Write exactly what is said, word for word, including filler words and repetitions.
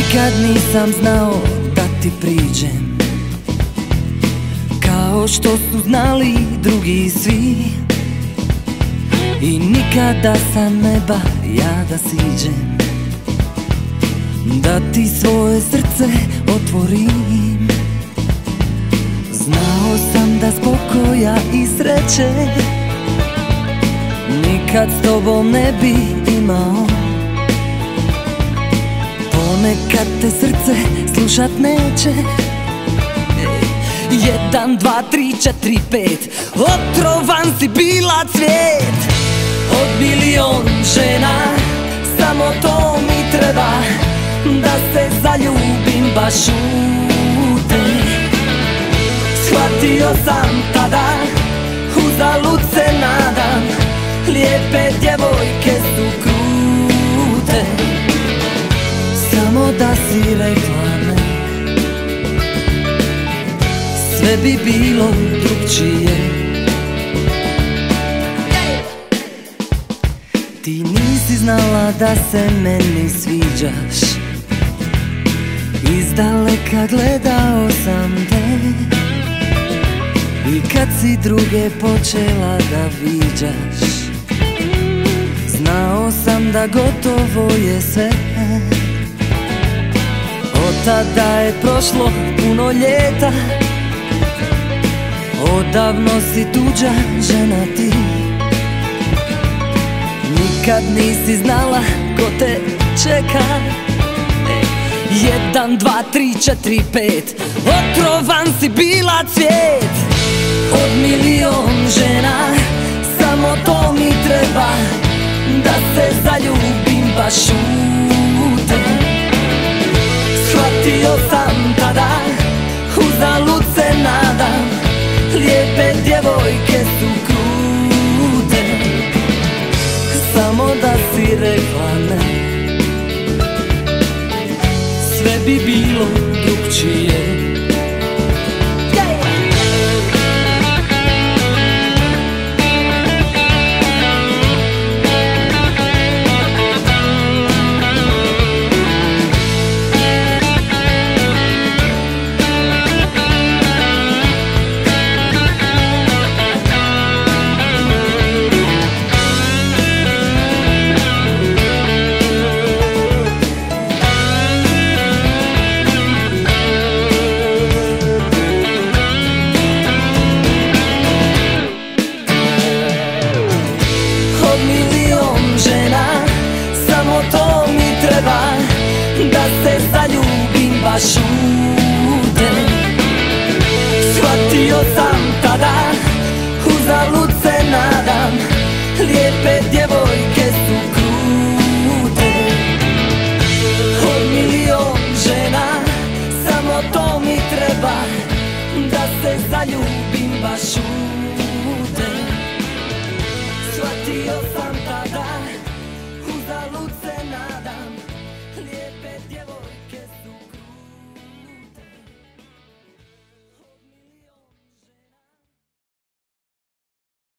Nikad nisam znao da ti priđem kao što su znali drugi svi, i nikada sa neba ja da siđem, da ti svoje srce otvorim. Znao sam da spokoja i sreće nikad s tobom ne bi imao. Ponekad te srce slušat neće. Jedan, dva, tri, četiri, pet, otrovan si bila cvijet. Od milion žena samo to mi treba, da se zaljubim baš u te. Shvatio sam tada, uzalud se nadam, lijepe djevojke su krute. Samo da si rekla ne, sve bi bilo drugčije. Ti nisi znala da se meni sviđaš, izdaleka gledao sam te, i kad si druge počela da viđaš, znao sam da gotovo je sve. Od tada je prošlo puno ljeta, odavno si tuđa žena ti. Nikad nisi znala ko te čeka. Jedan, dva, tri, četiri, pet, otrovan si bila cvijet. Od milion žena samo to mi treba, da se zaljubim baš u